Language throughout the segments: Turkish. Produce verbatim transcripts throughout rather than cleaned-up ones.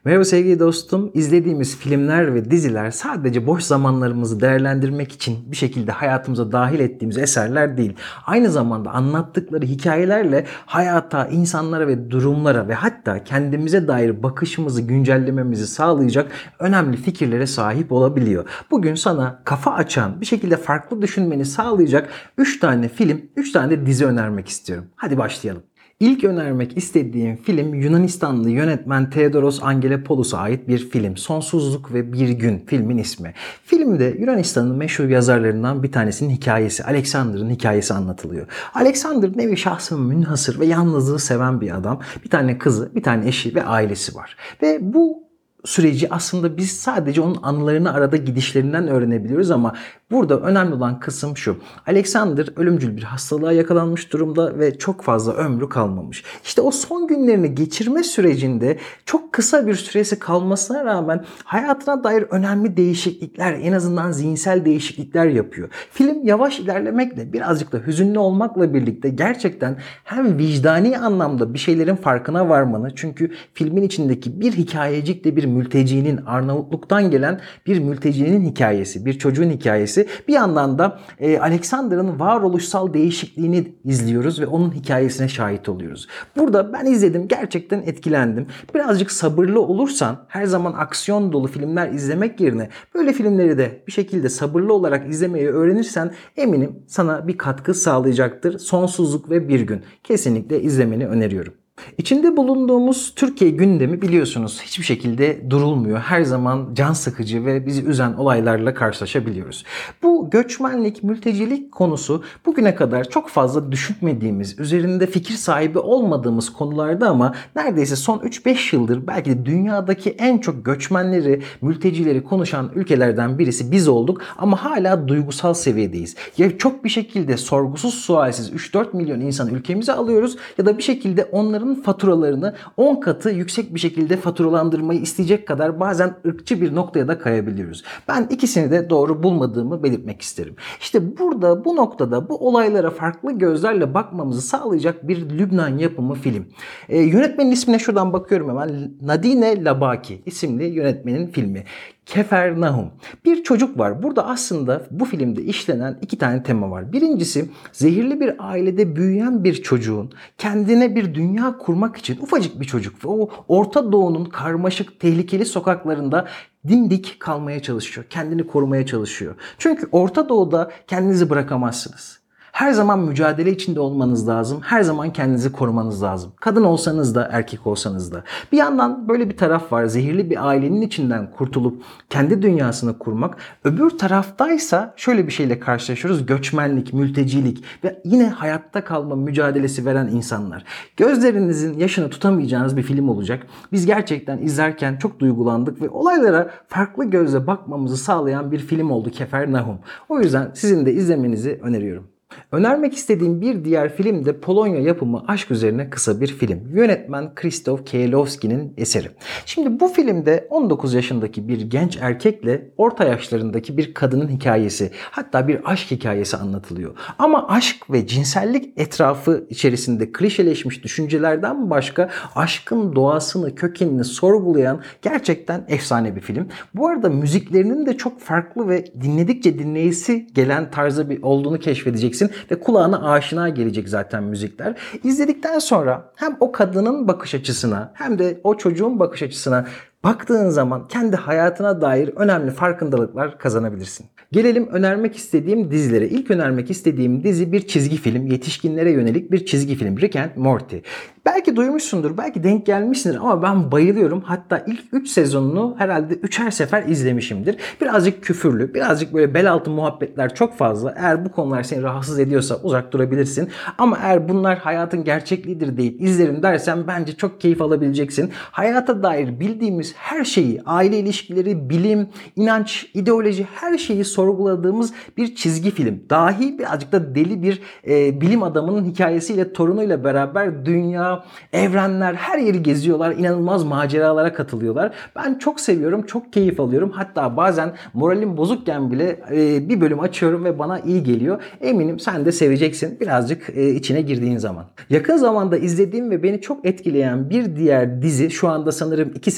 Merhaba sevgili dostum. İzlediğimiz filmler ve diziler sadece boş zamanlarımızı değerlendirmek için bir şekilde hayatımıza dahil ettiğimiz eserler değil. Aynı zamanda anlattıkları hikayelerle hayata, insanlara ve durumlara ve hatta kendimize dair bakışımızı güncellememizi sağlayacak önemli fikirlere sahip olabiliyor. Bugün sana kafa açan, bir şekilde farklı düşünmeni sağlayacak üç tane film, üç tane de dizi önermek istiyorum. Hadi başlayalım. İlk önermek istediğim film Yunanistanlı yönetmen Theodoros Angelopoulos'a ait bir film. Sonsuzluk ve Bir Gün filmin ismi. Filmde Yunanistan'ın meşhur yazarlarından bir tanesinin hikayesi, Alexander'ın hikayesi anlatılıyor. Alexander nevi şahsın münhasır ve yalnızlığı seven bir adam. Bir tane kızı, bir tane eşi ve ailesi var. Ve bu süreci aslında biz sadece onun anılarını arada gidişlerinden öğrenebiliyoruz ama burada önemli olan kısım şu. Alexander ölümcül bir hastalığa yakalanmış durumda ve çok fazla ömrü kalmamış. İşte o son günlerini geçirme sürecinde çok kısa bir süresi kalmasına rağmen hayatına dair önemli değişiklikler, en azından zihinsel değişiklikler yapıyor. Film yavaş ilerlemekle, birazcık da hüzünlü olmakla birlikte gerçekten hem vicdani anlamda bir şeylerin farkına varmanı, çünkü filmin içindeki bir hikayecik de bir mültecinin, Arnavutluk'tan gelen bir mültecinin hikayesi, bir çocuğun hikayesi. Bir yandan da e, Alexander'ın varoluşsal değişikliğini izliyoruz ve onun hikayesine şahit oluyoruz. Burada ben izledim, gerçekten etkilendim. Birazcık sabırlı olursan, her zaman aksiyon dolu filmler izlemek yerine böyle filmleri de bir şekilde sabırlı olarak izlemeyi öğrenirsen eminim sana bir katkı sağlayacaktır. Sonsuzluk ve Bir Gün. Kesinlikle izlemeni öneriyorum. İçinde bulunduğumuz Türkiye gündemi biliyorsunuz hiçbir şekilde durulmuyor. Her zaman can sıkıcı ve bizi üzen olaylarla karşılaşabiliyoruz. Bu göçmenlik, mültecilik konusu bugüne kadar çok fazla düşünmediğimiz, üzerinde fikir sahibi olmadığımız konularda ama neredeyse son üç beş yıldır belki de dünyadaki en çok göçmenleri, mültecileri konuşan ülkelerden birisi biz olduk ama hala duygusal seviyedeyiz. Ya çok bir şekilde sorgusuz sualsiz üç dört milyon insanı ülkemize alıyoruz ya da bir şekilde onların faturalarını on katı yüksek bir şekilde faturalandırmayı isteyecek kadar bazen ırkçı bir noktaya da kayabiliyoruz. Ben ikisini de doğru bulmadığımı belirtmek isterim. İşte burada, bu noktada bu olaylara farklı gözlerle bakmamızı sağlayacak bir Lübnan yapımı film. Ee, yönetmenin ismine şuradan bakıyorum hemen. Nadine Labaki isimli yönetmenin filmi. Kefernaum. Bir çocuk var. Burada aslında bu filmde işlenen iki tane tema var. Birincisi, zehirli bir ailede büyüyen bir çocuğun kendine bir dünya kurmak için, ufacık bir çocuk ve o Orta Doğu'nun karmaşık, tehlikeli sokaklarında dimdik kalmaya çalışıyor. Kendini korumaya çalışıyor. Çünkü Orta Doğu'da kendinizi bırakamazsınız. Her zaman mücadele içinde olmanız lazım. Her zaman kendinizi korumanız lazım. Kadın olsanız da, erkek olsanız da. Bir yandan böyle bir taraf var. Zehirli bir ailenin içinden kurtulup kendi dünyasını kurmak. Öbür taraftaysa şöyle bir şeyle karşılaşıyoruz. Göçmenlik, mültecilik ve yine hayatta kalma mücadelesi veren insanlar. Gözlerinizin yaşını tutamayacağınız bir film olacak. Biz gerçekten izlerken çok duygulandık ve olaylara farklı gözle bakmamızı sağlayan bir film oldu Kefernaum. O yüzden sizin de izlemenizi öneriyorum. Önermek istediğim bir diğer film de Polonya yapımı aşk üzerine kısa bir film. Yönetmen Krzysztof Kieślowski'nin eseri. Şimdi bu filmde on dokuz yaşındaki bir genç erkekle orta yaşlarındaki bir kadının hikayesi, hatta bir aşk hikayesi anlatılıyor. Ama aşk ve cinsellik etrafı içerisinde klişeleşmiş düşüncelerden başka aşkın doğasını, kökenini sorgulayan gerçekten efsane bir film. Bu arada müziklerinin de çok farklı ve dinledikçe dinleyisi gelen tarzda bir olduğunu keşfedeceksiniz. Ve kulağına aşina gelecek zaten müzikler. İzledikten sonra hem o kadının bakış açısına hem de o çocuğun bakış açısına baktığın zaman kendi hayatına dair önemli farkındalıklar kazanabilirsin. Gelelim önermek istediğim dizilere. İlk önermek istediğim dizi bir çizgi film. Yetişkinlere yönelik bir çizgi film. Rick and Morty. Belki duymuşsundur, belki denk gelmişsindir ama ben bayılıyorum. Hatta ilk üç sezonunu herhalde üçer sefer izlemişimdir. Birazcık küfürlü, birazcık böyle bel altı muhabbetler çok fazla. Eğer bu konular seni rahatsız ediyorsa uzak durabilirsin. Ama eğer bunlar hayatın gerçekliğidir deyip izlerim dersen bence çok keyif alabileceksin. Hayata dair bildiğimiz her şeyi, aile ilişkileri, bilim, inanç, ideoloji, her şeyi sorguladığımız bir çizgi film. Dahi birazcık da deli bir e, bilim adamının hikayesiyle, torunuyla beraber dünya, evrenler, her yeri geziyorlar. İnanılmaz maceralara katılıyorlar. Ben çok seviyorum, çok keyif alıyorum. Hatta bazen moralim bozukken bile e, bir bölüm açıyorum ve bana iyi geliyor. Eminim sen de seveceksin birazcık e, içine girdiğin zaman. Yakın zamanda izlediğim ve beni çok etkileyen bir diğer dizi, şu anda sanırım iki sezonu çekildi.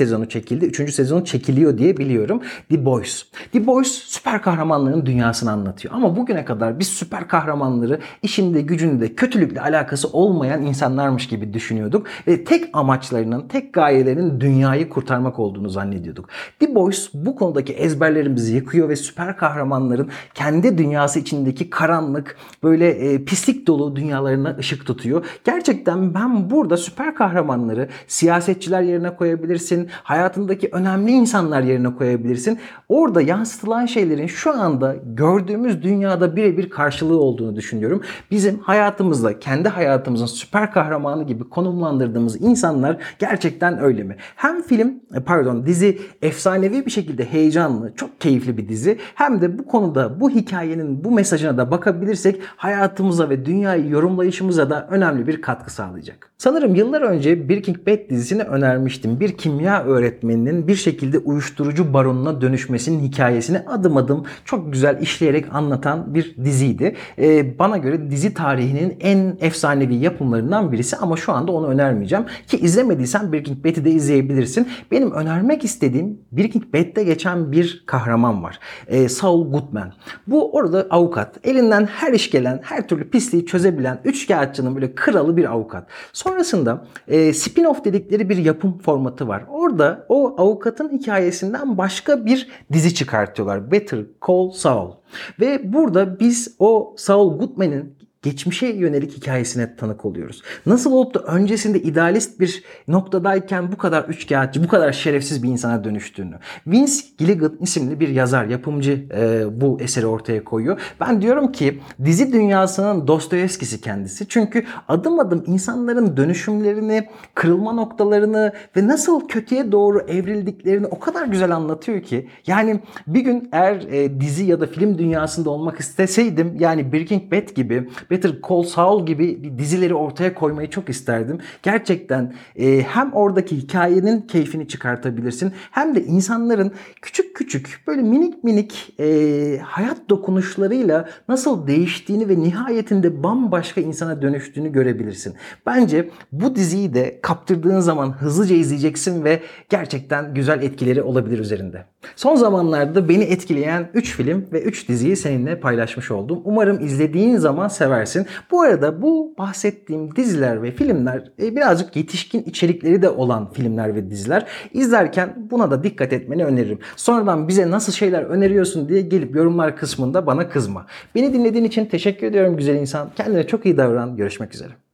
şekilde üçüncü sezonu çekiliyor diye biliyorum. The Boys. The Boys süper kahramanların dünyasını anlatıyor. Ama bugüne kadar biz süper kahramanları işinde gücünde kötülükle alakası olmayan insanlarmış gibi düşünüyorduk. Ve tek amaçlarının, tek gayelerinin dünyayı kurtarmak olduğunu zannediyorduk. The Boys bu konudaki ezberlerimizi yıkıyor ve süper kahramanların kendi dünyası içindeki karanlık, böyle e, pislik dolu dünyalarına ışık tutuyor. Gerçekten ben burada süper kahramanları siyasetçiler yerine koyabilirsin, hayatındaki önemli insanlar yerine koyabilirsin. Orada yansıtılan şeylerin şu anda gördüğümüz dünyada birebir karşılığı olduğunu düşünüyorum. Bizim hayatımızda, kendi hayatımızın süper kahramanı gibi konumlandırdığımız insanlar gerçekten öyle mi? Hem film, pardon dizi efsanevi bir şekilde heyecanlı, çok keyifli bir dizi. Hem de bu konuda, bu hikayenin bu mesajına da bakabilirsek hayatımıza ve dünyayı yorumlayışımıza da önemli bir katkı sağlayacak. Sanırım yıllar önce Breaking Bad dizisini önermiştim. Bir kimya öğretmeninin bir şekilde uyuşturucu baronuna dönüşmesinin hikayesini adım adım çok güzel işleyerek anlatan bir diziydi. Ee, bana göre dizi tarihinin en efsanevi yapımlarından birisi ama şu anda onu önermeyeceğim. Ki izlemediysen Breaking Bad'i de izleyebilirsin. Benim önermek istediğim Breaking Bad'de geçen bir kahraman var. Ee, Saul Goodman. Bu orada avukat. Elinden her iş gelen, her türlü pisliği çözebilen, üçkağıtçının böyle kralı bir avukat. Sonrasında e, spin-off dedikleri bir yapım formatı var. Orada o avukatın hikayesinden başka bir dizi çıkartıyorlar. Better Call Saul. Ve burada biz o Saul Goodman'ın geçmişe yönelik hikayesine tanık oluyoruz. Nasıl olup da öncesinde idealist bir noktadayken bu kadar üçkağıtçı, bu kadar şerefsiz bir insana dönüştüğünü. Vince Gilligan isimli bir yazar, yapımcı e, bu eseri ortaya koyuyor. Ben diyorum ki dizi dünyasının Dostoyevskisi kendisi. Çünkü adım adım insanların dönüşümlerini, kırılma noktalarını ve nasıl kötüye doğru evrildiklerini o kadar güzel anlatıyor ki. Yani bir gün eğer e, dizi ya da film dünyasında olmak isteseydim, yani Breaking Bad gibi, Better Call Saul gibi dizileri ortaya koymayı çok isterdim. Gerçekten e, hem oradaki hikayenin keyfini çıkartabilirsin hem de insanların küçük küçük böyle minik minik e, hayat dokunuşlarıyla nasıl değiştiğini ve nihayetinde bambaşka insana dönüştüğünü görebilirsin. Bence bu diziyi de kaptırdığın zaman hızlıca izleyeceksin ve gerçekten güzel etkileri olabilir üzerinde. Son zamanlarda beni etkileyen üç film ve üç diziyi seninle paylaşmış oldum. Umarım izlediğin zaman seversin. Bu arada bu bahsettiğim diziler ve filmler birazcık yetişkin içerikleri de olan filmler ve diziler. İzlerken buna da dikkat etmeni öneririm. Sonradan bize nasıl şeyler öneriyorsun diye gelip yorumlar kısmında bana kızma. Beni dinlediğin için teşekkür ediyorum güzel insan. Kendine çok iyi davran. Görüşmek üzere.